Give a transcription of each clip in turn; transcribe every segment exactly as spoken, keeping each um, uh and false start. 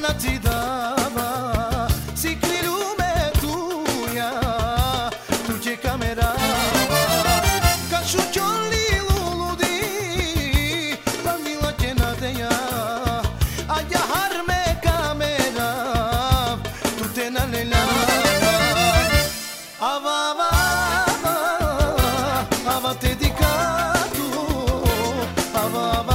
Ava ti dava si cri lume tuja, tu që kamerava ka shuqolli luludi bandila qena teja aja har me kamera tu te na lela ava ava ava te dedicato ava ava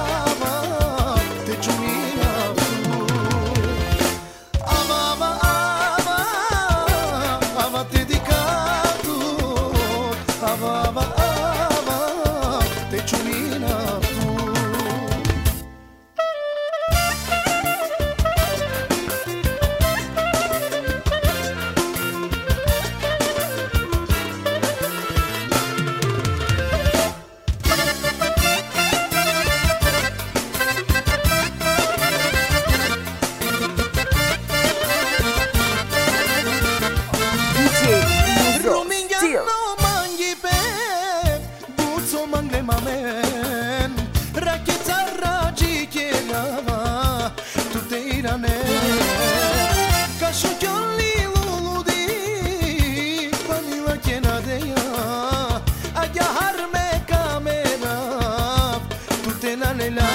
Ka shuqolli luludi bandila qena teja aja har me kamera tu te na lela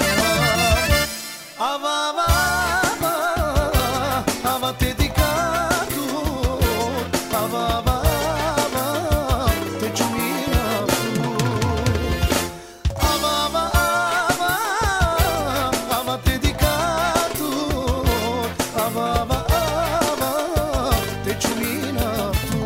ava ava ava te dedicato ava ava te ciumina tu ava ava ava te dedicato ava ava te ciumina tu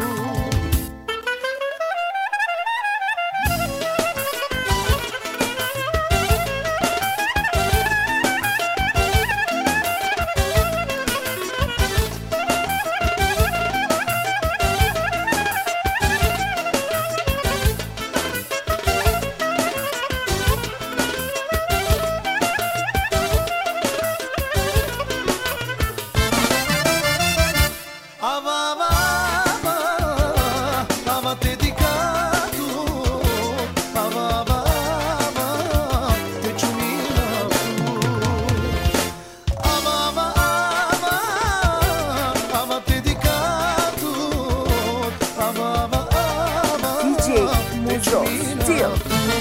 ava ava ava te dedicato ava ava te ciumina tu ava ava ava te dedicato ava ava D J Muzo Steel.